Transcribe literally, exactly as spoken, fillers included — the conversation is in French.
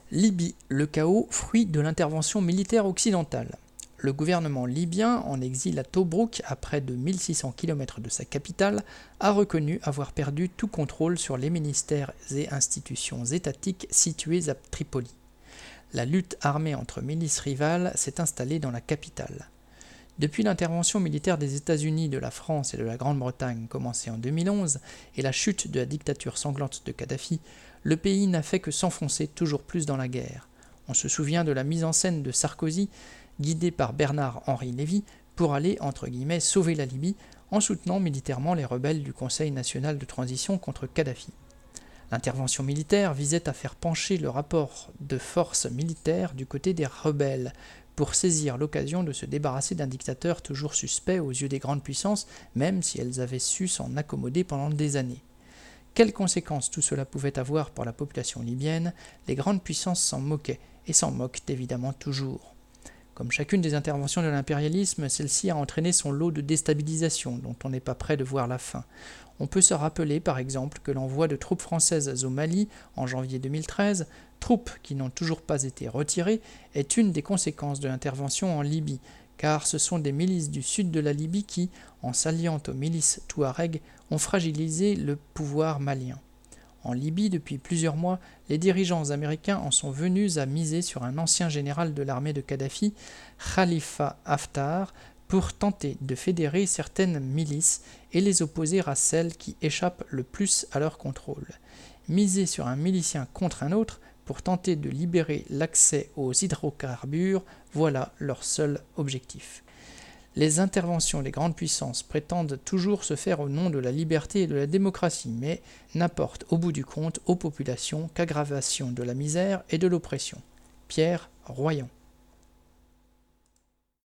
Libye, le chaos, fruit de l'intervention militaire occidentale. Le gouvernement libyen, en exil à Tobrouk, à près de mille six cents kilomètres de sa capitale, a reconnu avoir perdu tout contrôle sur les ministères et institutions étatiques situés à Tripoli. La lutte armée entre milices rivales s'est installée dans la capitale. Depuis l'intervention militaire des États-Unis, de la France et de la Grande-Bretagne commencée en deux mille onze et la chute de la dictature sanglante de Kadhafi, le pays n'a fait que s'enfoncer toujours plus dans la guerre. On se souvient de la mise en scène de Sarkozy, guidé par Bernard-Henri Lévy, pour aller, entre guillemets, sauver la Libye, en soutenant militairement les rebelles du Conseil national de transition contre Kadhafi. L'intervention militaire visait à faire pencher le rapport de force militaire du côté des rebelles, pour saisir l'occasion de se débarrasser d'un dictateur toujours suspect aux yeux des grandes puissances, même si elles avaient su s'en accommoder pendant des années. Quelles conséquences tout cela pouvait avoir pour la population libyenne, les grandes puissances s'en moquaient, et s'en moquent évidemment toujours. Comme chacune des interventions de l'impérialisme, celle-ci a entraîné son lot de déstabilisation dont on n'est pas près de voir la fin. On peut se rappeler par exemple que l'envoi de troupes françaises au Mali en janvier deux mille treize, troupes qui n'ont toujours pas été retirées, est une des conséquences de l'intervention en Libye, car ce sont des milices du sud de la Libye qui, en s'alliant aux milices touareg, ont fragilisé le pouvoir malien. En Libye, depuis plusieurs mois, les dirigeants américains en sont venus à miser sur un ancien général de l'armée de Kadhafi, Khalifa Haftar, pour tenter de fédérer certaines milices et les opposer à celles qui échappent le plus à leur contrôle. Miser sur un milicien contre un autre pour tenter de libérer l'accès aux hydrocarbures, voilà leur seul objectif. Les interventions des grandes puissances prétendent toujours se faire au nom de la liberté et de la démocratie, mais n'apportent au bout du compte aux populations qu'aggravation de la misère et de l'oppression. Pierre Royan.